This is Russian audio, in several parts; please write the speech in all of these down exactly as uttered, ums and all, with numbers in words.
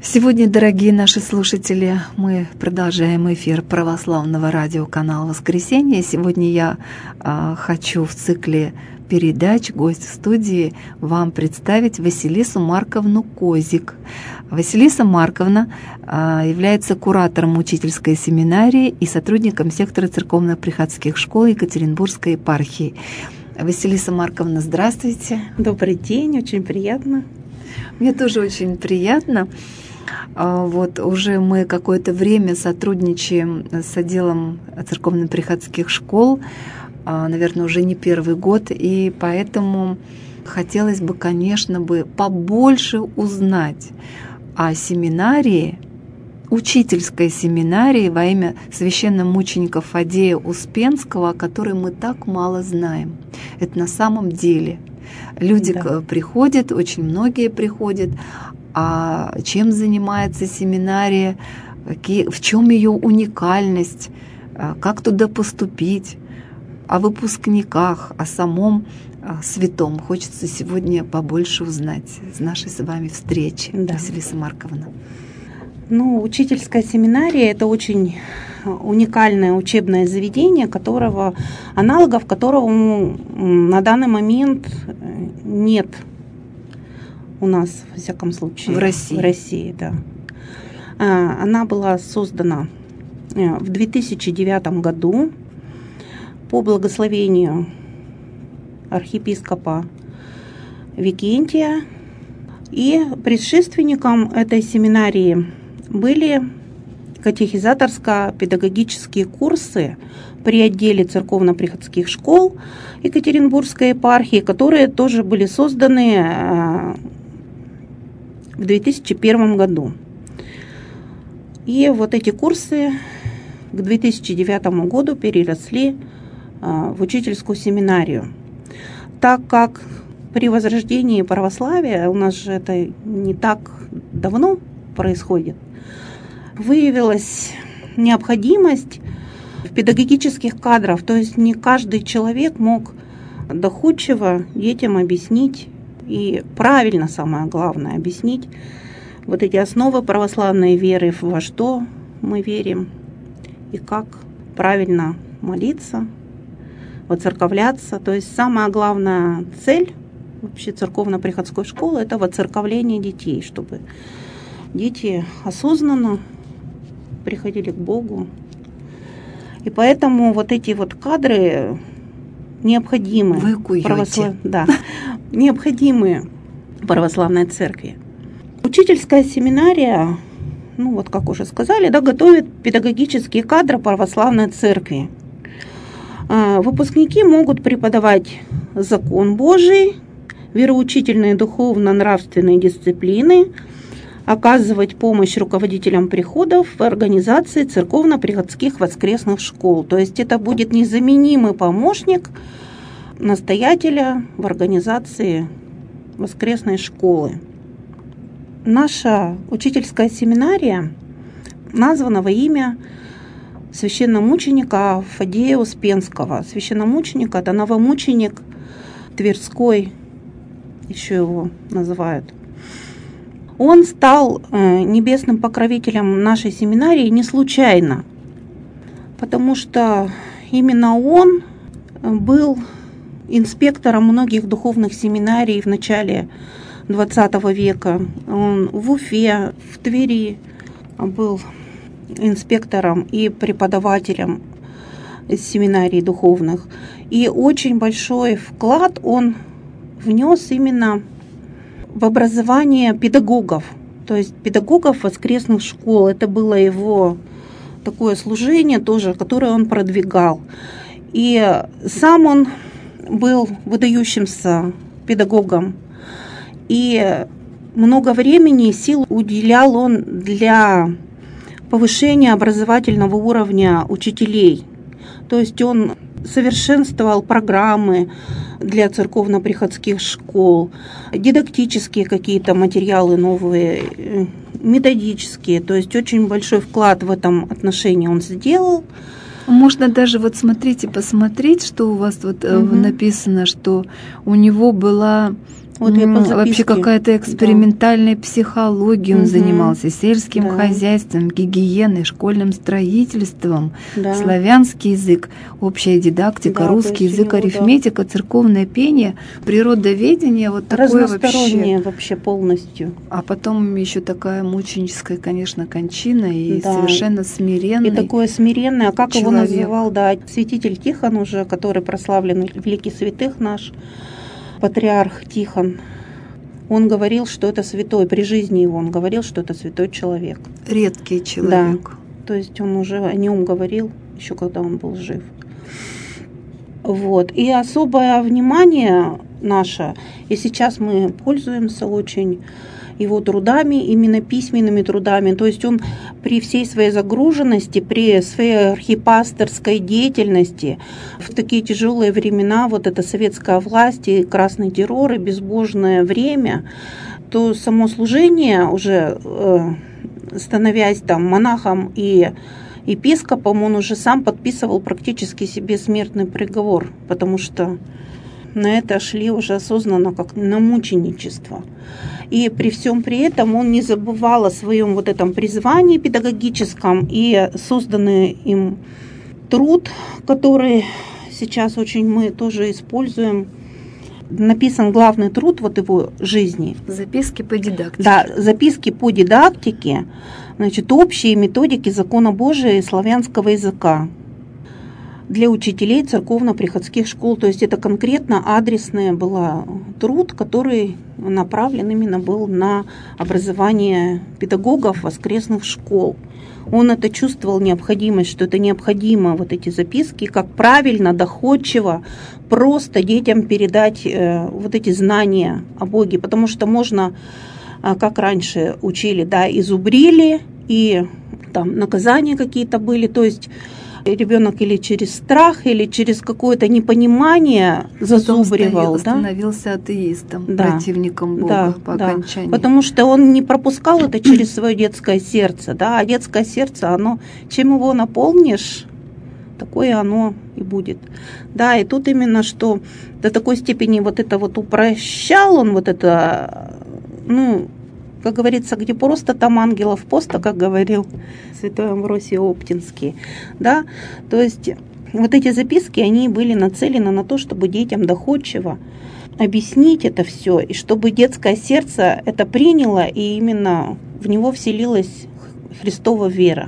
Сегодня, дорогие наши слушатели, мы продолжаем эфир православного радиоканала «Воскресенье». Сегодня я э, хочу в цикле передач «Гость в студии» вам представить Василису Марковну Козик. Василиса Марковна э, является куратором учительской семинарии и сотрудником сектора церковно-приходских школ Екатеринбургской епархии. Василиса Марковна, здравствуйте. Добрый день, очень приятно. Мне тоже очень приятно. Вот уже мы какое-то время сотрудничаем с отделом церковно-приходских школ, наверное, уже не первый год, и поэтому хотелось бы, конечно, бы побольше узнать о семинарии, учительской семинарии во имя священномученика Фадея Успенского, о которой мы так мало знаем. Это на самом деле. Люди да. приходят, очень многие приходят, а чем занимается семинария, какие, в чем ее уникальность, как туда поступить, о выпускниках, о самом святом. Хочется сегодня побольше узнать с нашей с вами встречи, да. Василиса Марковна. Ну, учительская семинария – это очень уникальное учебное заведение, которого, аналогов которого на данный момент нет у нас, во всяком случае. В России. В России, да. Она была создана в две тысячи девятом году по благословению архиепископа Викентия. И предшественником этой семинарии были катехизаторско-педагогические курсы при отделе церковно-приходских школ Екатеринбургской епархии, которые тоже были созданы в две тысячи первом году. И вот эти курсы к две тысячи девятому году переросли в учительскую семинарию. Так как при возрождении православия, у нас же это не так давно происходит, выявилась необходимость в педагогических кадрах, то есть не каждый человек мог доходчиво детям объяснить и правильно, самое главное, объяснить вот эти основы православной веры, во что мы верим и как правильно молиться, воцерковляться. То есть самая главная цель вообще церковно-приходской школы – это воцерковление детей, чтобы дети осознанно приходили к Богу. И поэтому вот эти вот кадры необходимы, православ... да, необходимы православной церкви. Учительская семинария, ну вот как уже сказали, да, готовит педагогические кадры православной церкви. Выпускники могут преподавать закон Божий, вероучительные духовно-нравственные дисциплины, оказывать помощь руководителям приходов в организации церковно-приходских воскресных школ. То есть это будет незаменимый помощник настоятеля в организации воскресной школы. Наша учительская семинария названа во имя священномученика Фадея Успенского. Священномученик – это новомученик Тверской, еще его называют. Он стал небесным покровителем нашей семинарии не случайно, потому что именно он был инспектором многих духовных семинарий в начале двадцатого века. Он в Уфе, в Твери был инспектором и преподавателем семинарий духовных. И очень большой вклад он внес именно в образование педагогов, то есть педагогов воскресных школ. Это было его такое служение тоже, которое он продвигал. И сам он был выдающимся педагогом, и много времени и сил уделял он для повышения образовательного уровня учителей. То есть он совершенствовал программы для церковно-приходских школ, дидактические какие-то материалы новые, методические. То есть очень большой вклад в этом отношении он сделал. Можно даже вот смотрите, посмотреть, что у вас вот угу. написано, что у него была Вот я по записке. Вообще какая-то экспериментальная да. психология. Он угу. занимался сельским да. хозяйством, гигиеной, школьным строительством, да. славянский язык, общая дидактика, да, русский язык, него, арифметика, да. церковное пение, природоведение. Вот такое разностороннее вообще. вообще полностью. А потом еще такая мученическая, конечно, кончина и да. совершенно смиренный. И такое смиренное, а как человек. Его называл, да, святитель Тихон уже, который прославлен, великий святых наш, патриарх Тихон, он говорил, что это святой, при жизни его он говорил, что это святой человек. Редкий человек. Да, то есть он уже о нем говорил, еще когда он был жив. Вот. И особое внимание наше, и сейчас мы пользуемся очень его трудами, именно письменными трудами. То есть он при всей своей загруженности, при своей архипасторской деятельности, в такие тяжелые времена, вот эта советская власть и красный террор, и безбожное время, то само служение уже, становясь там монахом и епископом, он уже сам подписывал практически себе смертный приговор, потому что на это шли уже осознанно, как на мученичество. И при всем при этом он не забывал о своем вот этом призвании педагогическом, и созданный им труд, который сейчас очень мы тоже используем, написан главный труд вот его жизни. Записки по дидактике. Да, записки по дидактике, значит, общие методики закона Божия и славянского языка для учителей церковно-приходских школ. То есть это конкретно адресный был труд, который направлен именно был на образование педагогов воскресных школ. Он это чувствовал необходимость, что это необходимо, вот эти записки, как правильно, доходчиво, просто детям передать э, вот эти знания о Боге. Потому что можно, э, как раньше учили, да, изубрили, и там наказания какие-то были, то есть ребенок или через страх, или через какое-то непонимание зазубривал. Потом становился да? атеистом, да. противником Бога да, по да. окончании. Потому что он не пропускал это через свое детское сердце. Да? А детское сердце, оно, чем его наполнишь, такое оно и будет. Да, и тут именно, что до такой степени вот это вот упрощал он, вот это, ну, как говорится, где просто там ангелов поста, как говорил святой Амвросий Оптинский, да, то есть вот эти записки, они были нацелены на то, чтобы детям доходчиво объяснить это все, и чтобы детское сердце это приняло, и именно в него вселилась Христова вера.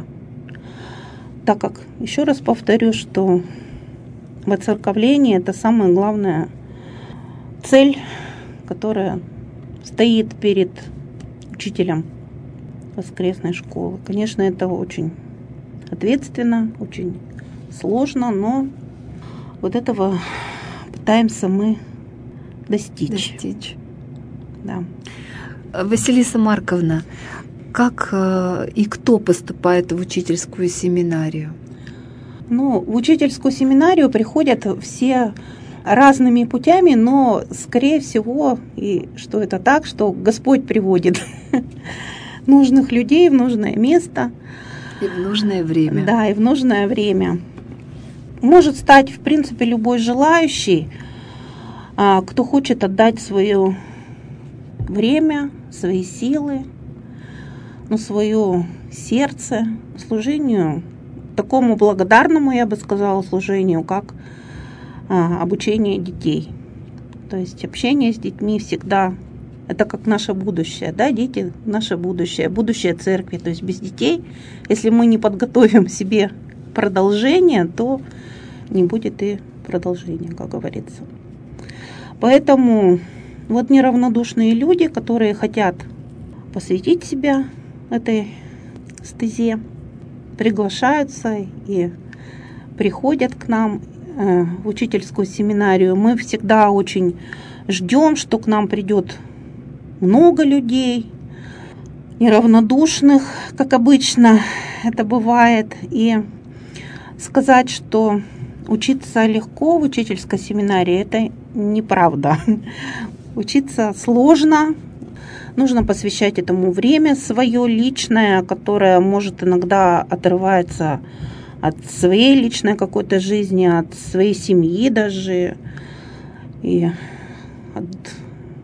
Так как, еще раз повторю, что воцерковление – это самая главная цель, которая стоит перед учителем воскресной школы. Конечно, это очень ответственно, очень сложно, но вот этого пытаемся мы достичь. Достичь. Да. Василиса Марковна, как и кто поступает в учительскую семинарию? Ну, в учительскую семинарию приходят все разными путями, но, скорее всего, и что это так, что Господь приводит нужных людей в нужное место. И в нужное время. Да, и в нужное время. Может стать, в принципе, любой желающий, кто хочет отдать свое время, свои силы, ну, свое сердце служению, такому благодарному, я бы сказала, служению, как а, обучение детей. То есть общение с детьми всегда это как наше будущее, да, дети – наше будущее, будущее церкви. То есть без детей, если мы не подготовим себе продолжение, то не будет и продолжения, как говорится. Поэтому вот неравнодушные люди, которые хотят посвятить себя этой стезе, приглашаются и приходят к нам э, в учительскую семинарию. Мы всегда очень ждем, что к нам придет много людей, неравнодушных, как обычно это бывает. И сказать, что учиться легко в учительской семинарии, это неправда. Учиться сложно. Нужно посвящать этому время свое личное, которое может иногда отрывается от своей личной какой-то жизни, от своей семьи даже, и от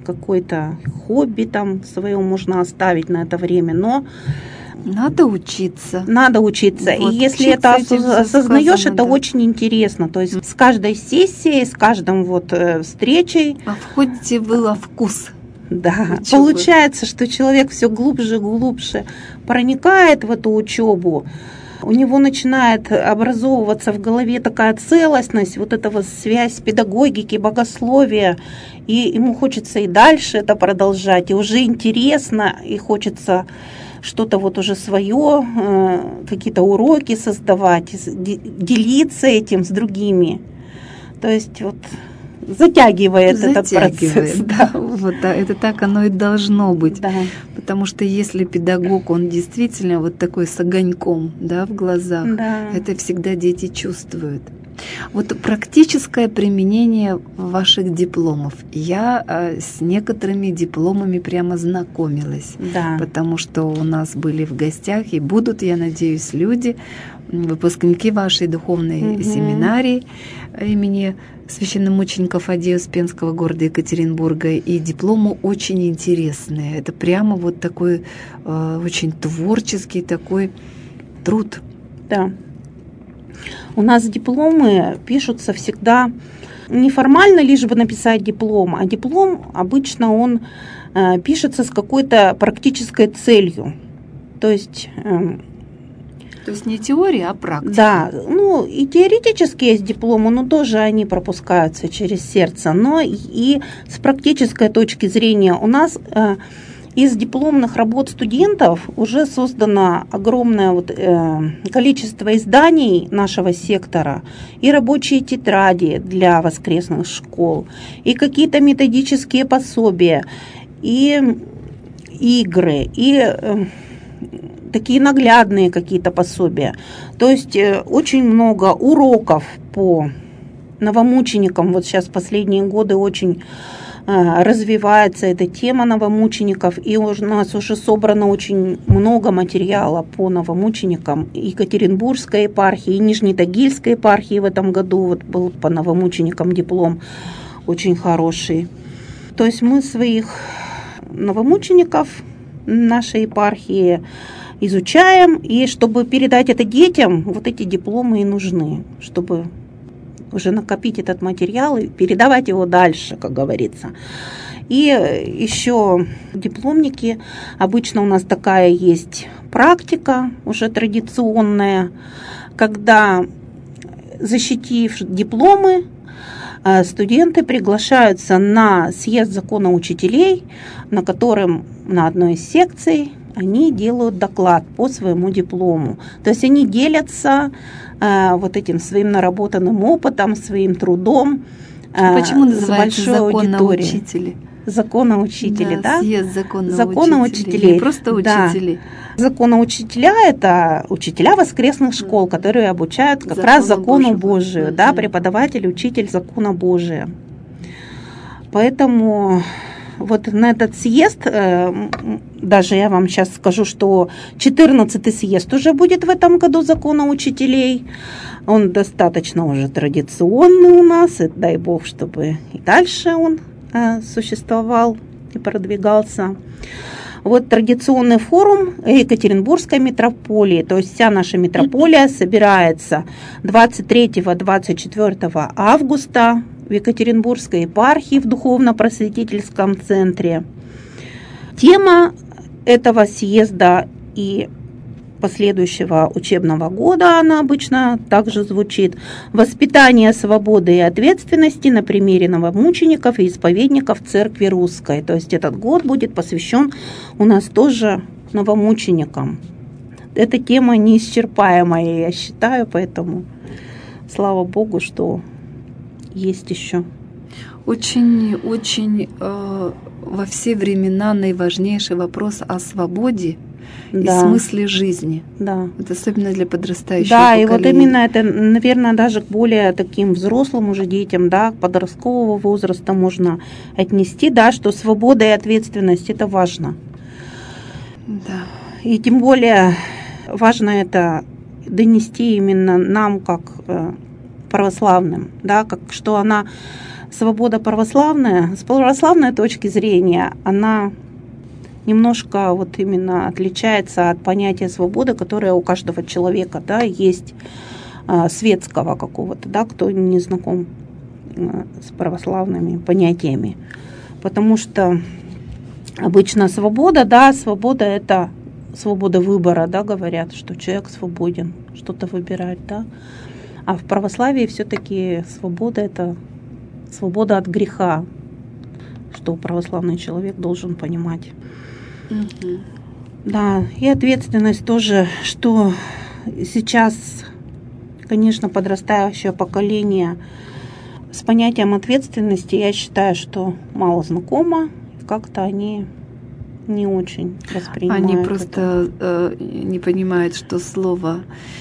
какое-то хобби там свое можно оставить на это время, но надо учиться. Надо учиться. Вот, и если это осознаешь, сказано, это да. очень интересно. То есть с каждой сессией, с каждым вот встречей. А входите вы во вкус. Да, учебы. Получается, что человек все глубже и глубже проникает в эту учебу. У него начинает образовываться в голове такая целостность, вот эта вот связь педагогики, богословия, и ему хочется и дальше это продолжать, и уже интересно, и хочется что-то вот уже свое, какие-то уроки создавать, делиться этим с другими. То есть вот затягивает, затягивает этот процесс. Да, вот, да, это так оно и должно быть. Да. Потому что если педагог, он действительно вот такой с огоньком, да, в глазах, да. это всегда дети чувствуют. Вот практическое применение ваших дипломов. Я э, с некоторыми дипломами прямо знакомилась, да. потому что у нас были в гостях и будут, я надеюсь, люди, выпускники вашей духовной угу. семинарии имени священномучеников Фадея Успенского города Екатеринбурга, и дипломы очень интересные. Это прямо вот такой э, очень творческий такой труд. Да. У нас дипломы пишутся всегда неформально, лишь бы написать диплом, а диплом обычно он э, пишется с какой-то практической целью. То есть... Э, То есть не теория, а практика. Да, ну и теоретически есть дипломы, но тоже они пропускаются через сердце. Но и с практической точки зрения у нас э, из дипломных работ студентов уже создано огромное вот, э, количество изданий нашего сектора, и рабочие тетради для воскресных школ, и какие-то методические пособия, и игры, и... Э, такие наглядные какие-то пособия. То есть очень много уроков по новомученикам. Вот сейчас последние годы очень э, развивается эта тема новомучеников, и у нас уже собрано очень много материала по новомученикам. Екатеринбургской епархии, и Нижнетагильской епархии в этом году вот был по новомученикам диплом очень хороший. То есть мы своих новомучеников нашей епархии изучаем, и чтобы передать это детям, вот эти дипломы и нужны, чтобы уже накопить этот материал и передавать его дальше, как говорится. И еще дипломники, обычно у нас такая есть практика, уже традиционная, когда, защитив дипломы, студенты приглашаются на съезд законоучителей, на котором на одной из секций они делают доклад по своему диплому. То есть они делятся э, вот этим своим наработанным опытом, своим трудом. Э, Почему называется законоучители? Законоучители, да? Да, съезд законоучителей. Законоучителей. Не просто учителей. Да. Законоучителя – это учителя воскресных школ, которые обучают как закону раз закону Божию, Божию, да, преподаватель, учитель закона Божия. Поэтому вот на этот съезд, даже я вам сейчас скажу, что четырнадцатый съезд уже будет в этом году закона учителей. Он достаточно уже традиционный у нас, и дай Бог, чтобы и дальше он существовал и продвигался. Вот традиционный форум Екатеринбургской митрополии, то есть вся наша митрополия собирается двадцать третьего — двадцать четвёртого августа в Екатеринбургской епархии в духовно-просветительском центре. Тема этого съезда и последующего учебного года, она обычно также звучит: «Воспитание свободы и ответственности на примере новомучеников и исповедников Церкви Русской». То есть этот год будет посвящен у нас тоже новомученикам. Эта тема неисчерпаемая, я считаю, поэтому слава Богу, что есть еще. Очень-очень э, во все времена наиважнейший вопрос о свободе, да, и смысле жизни. Да. Это особенно для подрастающего да, поколения. Да, и вот именно это, наверное, даже к более таким взрослым уже детям, да, подросткового возраста можно отнести, да, что свобода и ответственность – это важно. Да. И тем более важно это донести именно нам, как православным, да, как что она свобода православная, с православной точки зрения, она немножко вот именно отличается от понятия свободы, которое у каждого человека, да, есть, а, светского какого-то, да, кто не знаком а, с православными понятиями. Потому что обычно свобода, да, свобода это свобода выбора, да, говорят, что человек свободен что-то выбирать, да. А в православии все-таки свобода это свобода от греха, что православный человек должен понимать. Mm-hmm. Да, и ответственность тоже, что сейчас, конечно, подрастающее поколение с понятием ответственности, я считаю, что мало знакомо, как-то они не очень воспринимают. Они просто э, не понимают, что слово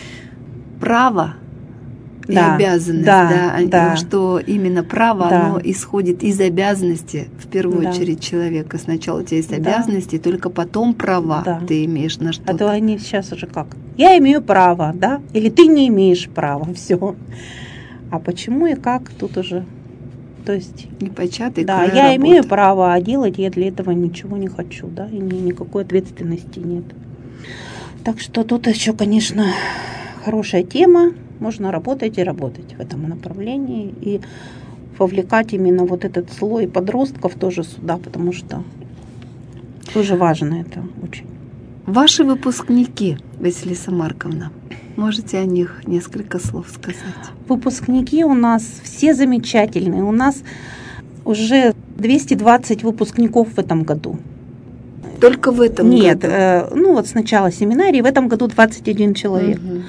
право и да, обязанность, да, да, да. что именно право, да. оно исходит из обязанности, в первую да. очередь, человека. Сначала у тебя есть да. обязанности, только потом права да. ты имеешь на что-то. А то они сейчас уже как? Я имею право, да? Или ты не имеешь права, все. А почему и как, тут уже... То есть... Непочатый Да, край я работы. имею право, а делать я для этого ничего не хочу, да, и ни, никакой ответственности нет. Так что тут еще, конечно, хорошая тема. Можно работать и работать в этом направлении и вовлекать именно вот этот слой подростков тоже сюда, потому что тоже важно это очень. Ваши выпускники, Василиса Марковна, можете о них несколько слов сказать? Выпускники у нас все замечательные. У нас уже двести двадцать выпускников в этом году. Только в этом Нет, году? Нет, э, ну вот сначала семинарии, в этом году двадцать один человек. Угу.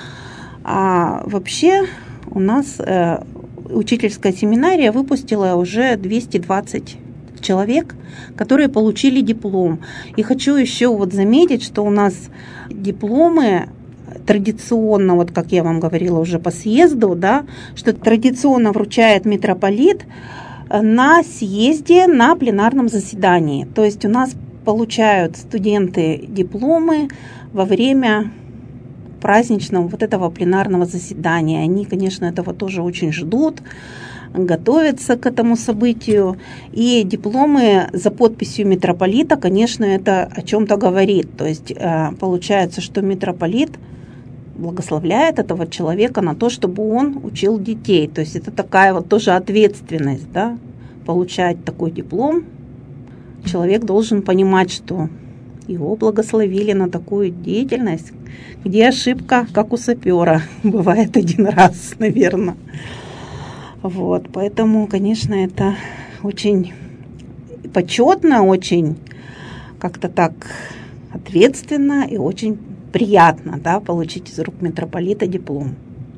А вообще у нас э, учительская семинария выпустила уже двести двадцать человек, которые получили диплом. И хочу еще вот заметить, что у нас дипломы традиционно, вот как я вам говорила уже по съезду, да, что традиционно вручает митрополит на съезде, на пленарном заседании. То есть у нас получают студенты дипломы во время праздничного вот этого пленарного заседания. Они, конечно, этого тоже очень ждут, готовятся к этому событию. И дипломы за подписью митрополита, конечно, это о чем-то говорит. То есть получается, что митрополит благословляет этого человека на то, чтобы он учил детей. То есть это такая вот тоже ответственность, да, получать такой диплом. Человек должен понимать, что его благословили на такую деятельность, где ошибка, как у сапера, бывает один раз, наверное. Вот, поэтому, конечно, это очень почетно, очень как-то так ответственно и очень приятно, да, получить из рук митрополита диплом.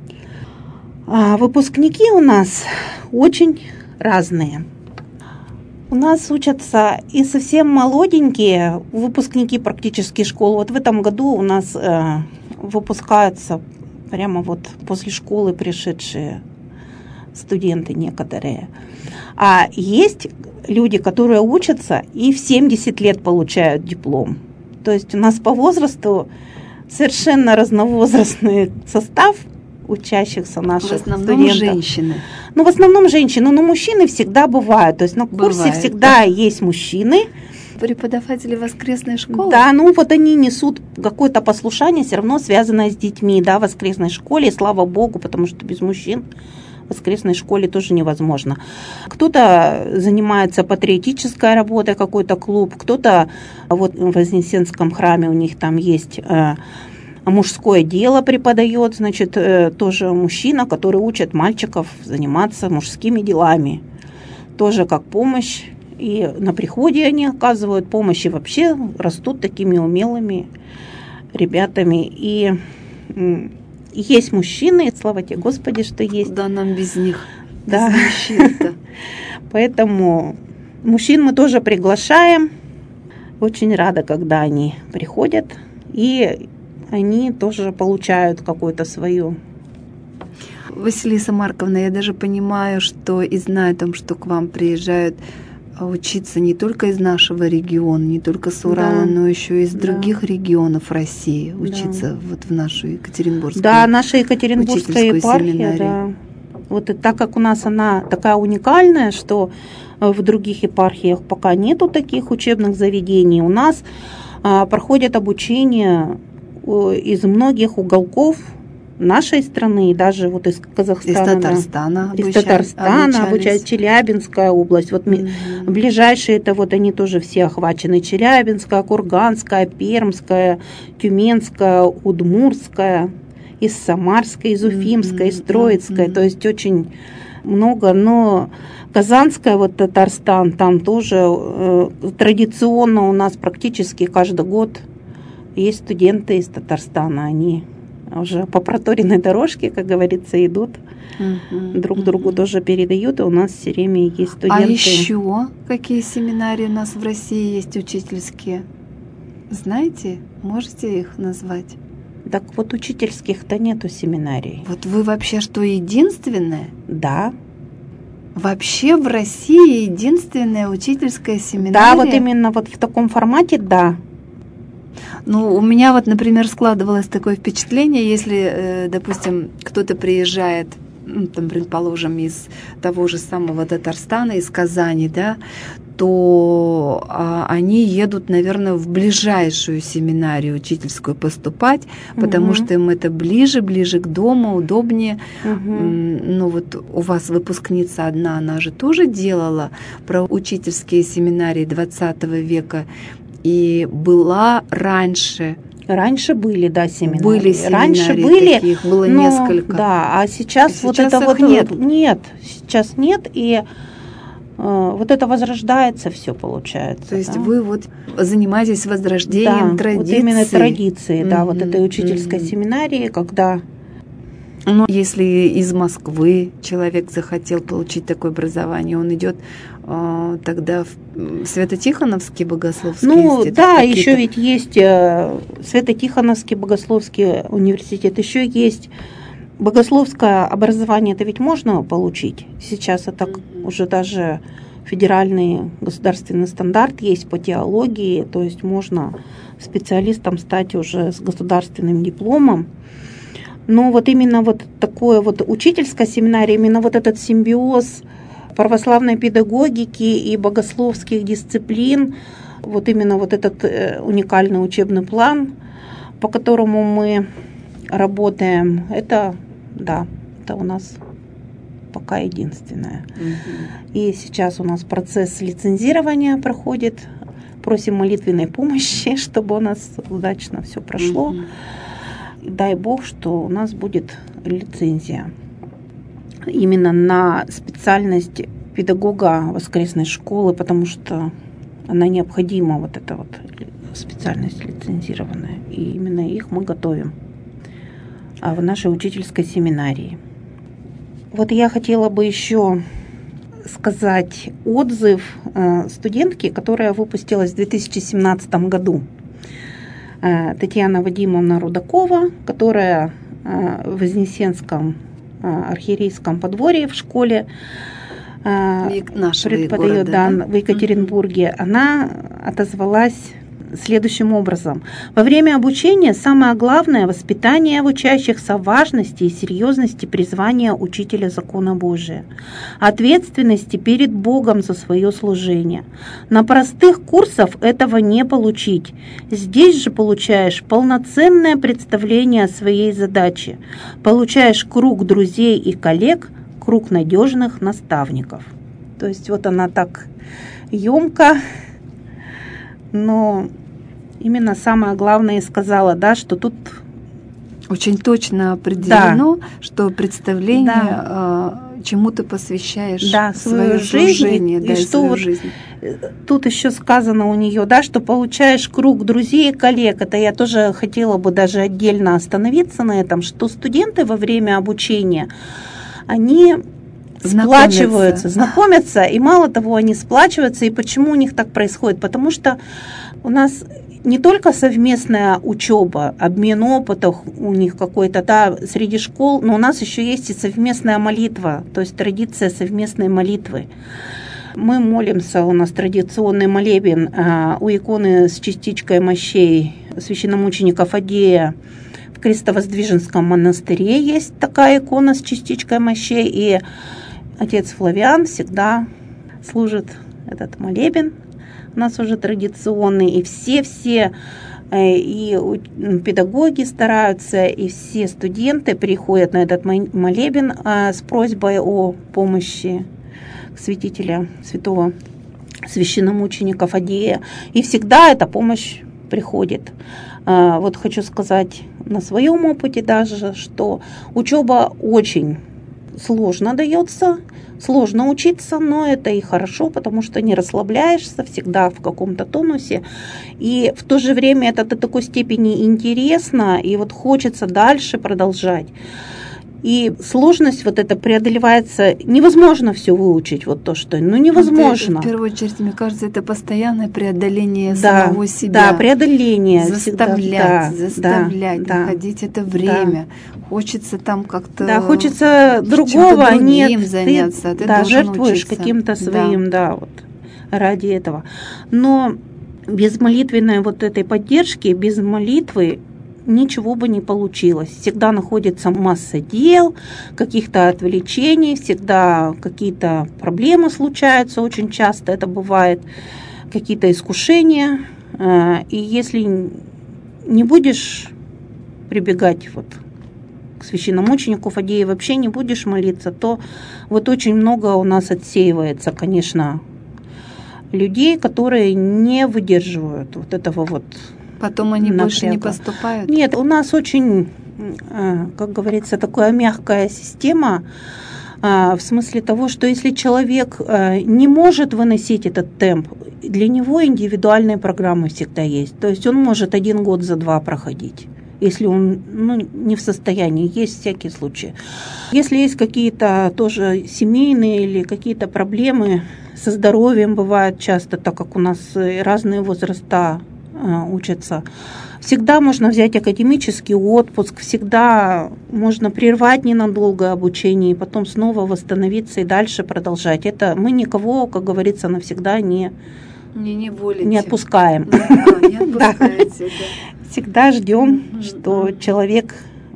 А выпускники у нас очень разные. У нас учатся и совсем молоденькие выпускники практически школ. Вот в этом году у нас э, выпускаются прямо вот после школы пришедшие студенты некоторые. А есть люди, которые учатся и в семьдесят лет получают диплом. То есть у нас по возрасту совершенно разновозрастный состав учащихся наших студентов. В основном женщины. Ну, в основном женщины, но мужчины всегда бывают. То есть на курсе Бывает, всегда да. есть мужчины. Преподаватели воскресной школы? Да, ну вот они несут какое-то послушание, все равно связанное с детьми, да, в воскресной школе, и слава богу, потому что без мужчин в воскресной школе тоже невозможно. Кто-то занимается патриотической работой, какой-то клуб, кто-то вот в Вознесенском храме у них там есть э, мужское дело преподает, значит, э, тоже мужчина, который учит мальчиков заниматься мужскими делами. Тоже как помощь. И на приходе они оказывают помощь, и вообще растут такими умелыми ребятами. И есть мужчины, слава тебе, Господи, что есть. Да, нам без них, да. Без мужчин-то. Поэтому мужчин мы тоже приглашаем. Очень рада, когда они приходят, и они тоже получают какую-то свою. Василиса Марковна, я даже понимаю, что и знаю о том, что к вам приезжают учиться не только из нашего региона, не только с Урала, да. но еще и из других да. регионов России, учиться да. вот в нашу Екатеринбургскую. Да, наша Екатеринбургская епархия, да. Вот и так как у нас она такая уникальная, что в других епархиях пока нету таких учебных заведений, у нас а, проходит обучение из многих уголков нашей страны, и даже вот из Казахстана. Из Татарстана. Да, из Татарстана обучают, Челябинская область. Вот mm-hmm. ближайшие, это вот они тоже все охвачены. Челябинская, Курганская, Пермская, Тюменская, Удмуртская, из Самарской, из Уфимской, mm-hmm. из Троицкой. Mm-hmm. То есть очень много, но Казанская, вот Татарстан, там тоже э, традиционно у нас практически каждый год есть студенты из Татарстана, они уже по проторенной дорожке, как говорится, идут, uh-huh, друг uh-huh. другу тоже передают, и у нас все время есть студенты. А еще какие семинарии у нас в России есть учительские? Знаете, можете их назвать? Так вот учительских-то нету семинарий. Вот вы вообще что, единственная? Да. Вообще в России единственная учительская семинария? Да, вот именно вот в таком формате, да. Ну, у меня вот, например, складывалось такое впечатление, если, допустим, кто-то приезжает, ну, там, предположим, из того же самого Татарстана, из Казани, да, то а, они едут, наверное, в ближайшую семинарию учительскую поступать, потому угу. что им это ближе, ближе к дому, удобнее. Угу. Ну вот у вас выпускница одна, она же тоже делала про учительские семинарии двадцатого века, и была раньше. Раньше были, да, семинары. Были семинарии, раньше были, таких, было но, несколько. Да, а сейчас, а вот сейчас это вот нет. Нет, сейчас нет, и э, вот это возрождается все, получается. То есть да? вы вот занимаетесь возрождением да, традиции. Вот именно традиции, mm-hmm. да, вот этой учительской mm-hmm. семинарии, когда... Ну, если из Москвы человек захотел получить такое образование, он идет э, тогда в Свято-Тихоновский богословский ну, институт? Да, какие-то... еще ведь есть э, Свято-Тихоновский богословский университет, еще есть богословское образование, это ведь можно получить. Сейчас это mm-hmm. уже даже федеральный государственный стандарт есть по теологии, то есть можно специалистом стать уже с государственным дипломом. Но вот именно вот такое вот учительская семинария, именно вот этот симбиоз православной педагогики и богословских дисциплин, вот именно вот этот уникальный учебный план, по которому мы работаем, это, да, это у нас пока единственное. Mm-hmm. И сейчас у нас процесс лицензирования проходит, просим молитвенной помощи, чтобы у нас удачно все прошло. Mm-hmm. Дай Бог, что у нас будет лицензия именно на специальность педагога воскресной школы, потому что она необходима, вот эта вот специальность лицензированная. И именно их мы готовим в нашей учительской семинарии. Вот я хотела бы еще сказать отзыв студентки, которая выпустилась в две тысячи семнадцатом году. Татьяна Вадимовна Рудакова, которая в Вознесенском архиерейском подворье в школе преподает, да, в Екатеринбурге, она отозвалась следующим образом. Во время обучения самое главное – воспитание в учащихся важности и серьезности призвания учителя закона Божия, ответственности перед Богом за свое служение. На простых курсах этого не получить. Здесь же получаешь полноценное представление о своей задаче, получаешь круг друзей и коллег, круг надежных наставников. То есть вот она так емко, но именно самое главное сказала, да, что тут очень точно определено, да. что представление, да. чему ты посвящаешь да, свое служение, да, и что свою вот жизнь. Тут еще сказано у нее, да, что получаешь круг друзей и коллег. Это я тоже хотела бы даже отдельно остановиться на этом, что студенты во время обучения, они сплачиваются, знакомятся, и мало того, они сплачиваются. И почему у них так происходит? Потому что у нас не только совместная учеба, обмен опытом у них какой-то, да, среди школ, но у нас еще есть и совместная молитва, то есть традиция совместной молитвы. Мы молимся, у нас традиционный молебен у иконы с частичкой мощей священномученика Фадея В Крестовоздвиженском монастыре есть такая икона с частичкой мощей, и отец Флавиан всегда служит этот молебен. У нас уже традиционный, и все-все и педагоги стараются, и все студенты приходят на этот молебен с просьбой о помощи святителя, святого священномученика Фадея, и всегда эта помощь приходит. Вот хочу сказать на своем опыте даже, что учеба очень сложно дается, сложно учиться, но это и хорошо, потому что не расслабляешься, всегда в каком-то тонусе, и в то же время это до такой степени интересно, и вот хочется дальше продолжать. И сложность вот эта преодолевается, невозможно все выучить, вот то, что, ну невозможно. Это, в первую очередь, мне кажется, это постоянное преодоление да, самого себя. Да, преодоление. Заставлять, всегда, заставлять, да, находить это время. Да. Хочется там как-то... Да, хочется другого, нет, заняться, ты, ты да, жертвуешь учиться. каким-то своим, да. да, вот, ради этого. Но без молитвенной вот этой поддержки, без молитвы, ничего бы не получилось. Всегда находится масса дел, каких-то отвлечений, всегда какие-то проблемы случаются, очень часто это бывает, какие-то искушения. И если не будешь прибегать вот к священномученику Фадею, вообще не будешь молиться, то вот очень много у нас отсеивается, конечно, людей, которые не выдерживают вот этого вот. Потом они напряга. Больше не поступают? Нет, у нас очень, как говорится, такая мягкая система, в смысле того, что если человек не может выносить этот темп, для него индивидуальные программы всегда есть. То есть он может один год за два проходить, если он ну, не в состоянии, есть всякие случаи. Если есть какие-то тоже семейные или какие-то проблемы со здоровьем, бывают часто, так как у нас разные возраста учатся. Всегда можно взять академический отпуск, всегда можно прервать ненадолго обучение и потом снова восстановиться и дальше продолжать. Это мы никого, как говорится, навсегда не, не, не, не отпускаем. А, не отпускаете, да. Всегда ждем, mm-hmm. что человек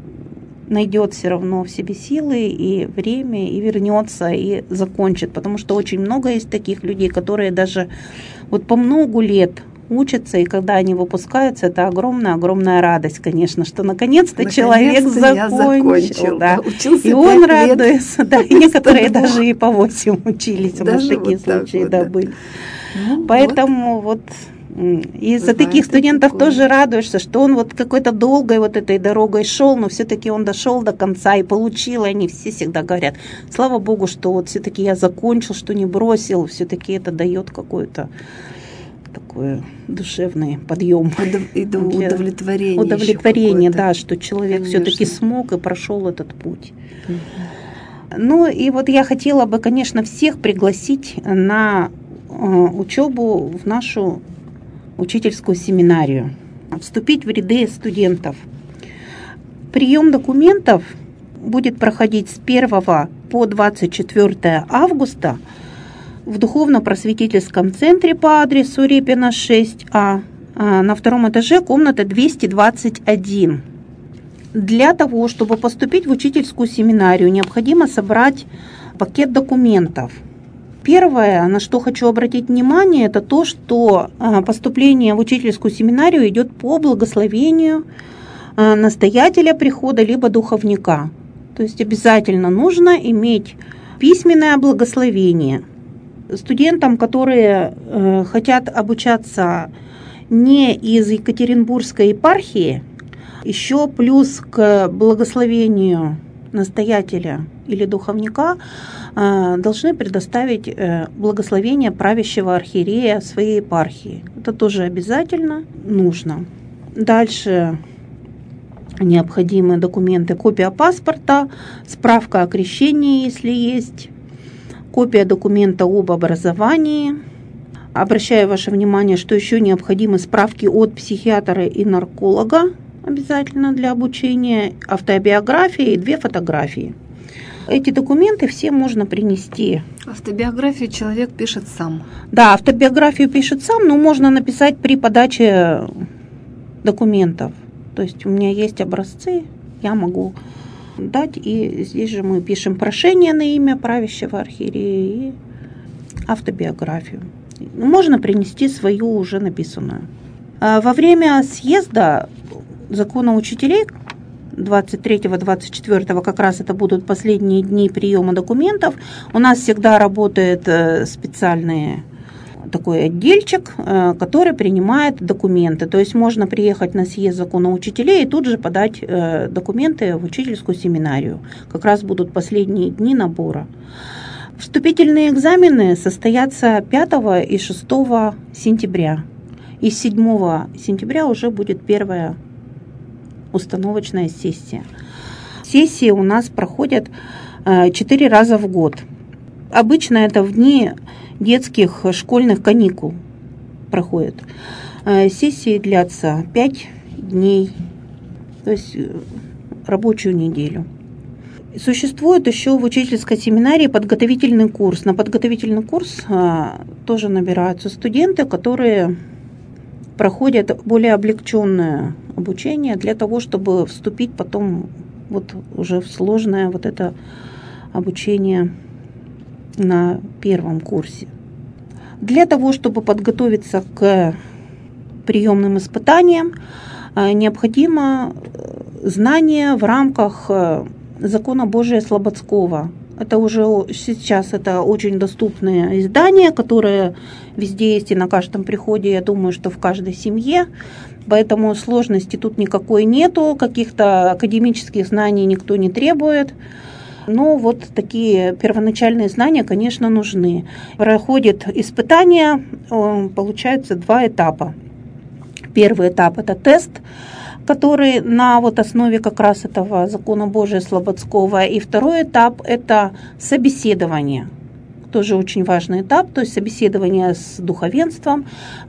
найдет все равно в себе силы и время, и вернется, и закончит. Потому что очень много есть таких людей, которые даже вот по многу лет учатся, и когда они выпускаются, это огромная-огромная радость, конечно, что наконец-то наконец-то человек закончил. Да. И он радуется, да, и некоторые даже и по восемь учились, у нас такие случаи, да, были. Поэтому вот из-за таких студентов тоже радуешься, что он вот какой-то долгой вот этой дорогой шел, но все-таки он дошел до конца и получил, и они все всегда говорят, слава Богу, что вот все-таки я закончил, что не бросил, все-таки это дает какую-то такой душевный подъем. И удовлетворение. Удовлетворение, да, что человек все-таки смог и прошел этот путь. Угу. Ну и вот я хотела бы, конечно, всех пригласить на учебу в нашу учительскую семинарию, вступить в ряды студентов. Прием документов будет проходить с первого по двадцать четвёртое августа в духовно-просветительском центре по адресу Репина шесть А, на втором этаже, комната двести двадцать один. Для того, чтобы поступить в учительскую семинарию, необходимо собрать пакет документов. Первое, на что хочу обратить внимание, это то, что поступление в учительскую семинарию идет по благословению настоятеля прихода либо духовника. То есть обязательно нужно иметь письменное благословение. Студентам, которые э, хотят обучаться не из Екатеринбургской епархии, еще плюс к благословению настоятеля или духовника э, должны предоставить э, благословение правящего архиерея своей епархии. Это тоже обязательно нужно. Дальше необходимые документы: копия паспорта, справка о крещении, если есть, копия документа об образовании. Обращаю ваше внимание, что еще необходимы справки от психиатра и нарколога, обязательно для обучения, автобиография и две фотографии. Эти документы все можно принести. Автобиографию человек пишет сам. Да, автобиографию пишет сам, но можно написать при подаче документов. То есть у меня есть образцы, я могу дать, и здесь же мы пишем прошение на имя правящего архиерея и автобиографию. Можно принести свою уже написанную. Во время съезда закона учителей двадцать третьего — двадцать четвёртого, как раз это будут последние дни приема документов, у нас всегда работает специальный такой отдельчик, который принимает документы. То есть можно приехать на съезд закона учителей и тут же подать документы в учительскую семинарию. Как раз будут последние дни набора. Вступительные экзамены состоятся пятого и шестого сентября. И с седьмого сентября уже будет первая установочная сессия. Сессии у нас проходят четыре раза в год. Обычно это в дни детских школьных каникул проходят. Сессии длятся пять дней, то есть рабочую неделю. Существует еще в учительской семинарии подготовительный курс. На подготовительный курс тоже набираются студенты, которые проходят более облегченное обучение для того, чтобы вступить потом вот уже в сложное вот это обучение на первом курсе. Для того, чтобы подготовиться к приемным испытаниям, необходимо знание в рамках закона Божия Слободского. Это уже сейчас это очень доступное издание, которое везде есть и на каждом приходе, я думаю, что в каждой семье. Поэтому сложности тут никакой нету, каких-то академических знаний никто не требует. Но вот такие первоначальные знания, конечно, нужны. Проходит испытание, получается два этапа. Первый этап – это тест, который на вот основе как раз этого закона Божия Слободского. И второй этап – это собеседование. Тоже очень важный этап, то есть собеседование с духовенством,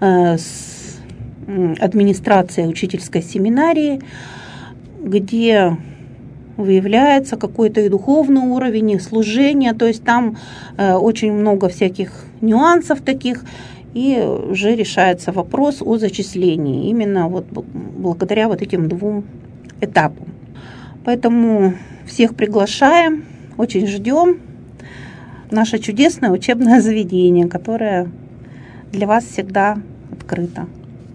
с администрацией учительской семинарии, где выявляется какой-то и духовный уровень, и служение, то есть там очень много всяких нюансов таких, и уже решается вопрос о зачислении именно вот благодаря вот этим двум этапам. Поэтому всех приглашаем, очень ждем. Наше чудесное учебное заведение, которое для вас всегда открыто.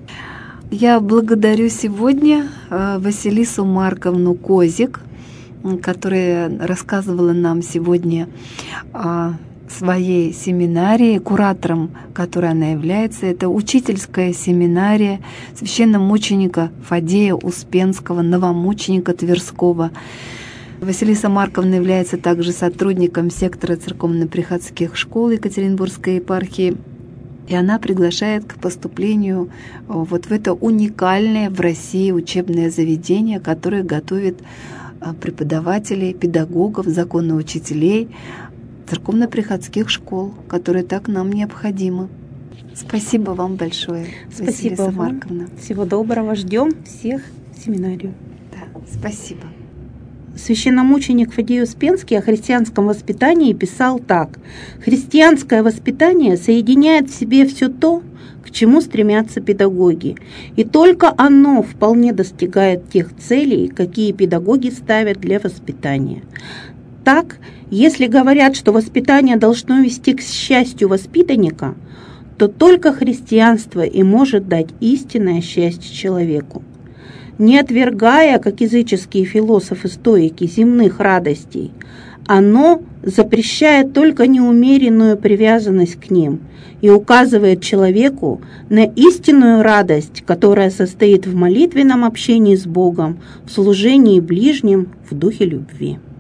Я благодарю сегодня Василису Марковну Козик, которая рассказывала нам сегодня о своей семинарии, куратором которой она является. Это учительская семинария священномученика Фадея Успенского, новомученика Тверского. Василиса Марковна является также сотрудником сектора церковно-приходских школ Екатеринбургской епархии. И она приглашает к поступлению вот в это уникальное в России учебное заведение, которое готовит преподавателей, педагогов, законоучителей церковно-приходских школ, которые так нам необходимы. Спасибо вам большое, Спасибо Василиса вам. Марковна. Всего доброго. Ждем всех в семинарию. Да, спасибо. Священномученик Фадей Успенский о христианском воспитании писал так: «Христианское воспитание соединяет в себе все то, к чему стремятся педагоги, и только оно вполне достигает тех целей, какие педагоги ставят для воспитания. Так, если говорят, что воспитание должно вести к счастью воспитанника, то только христианство и может дать истинное счастье человеку. Не отвергая, как языческие философы-стоики, земных радостей, оно запрещает только неумеренную привязанность к ним и указывает человеку на истинную радость, которая состоит в молитвенном общении с Богом, в служении ближним в духе любви».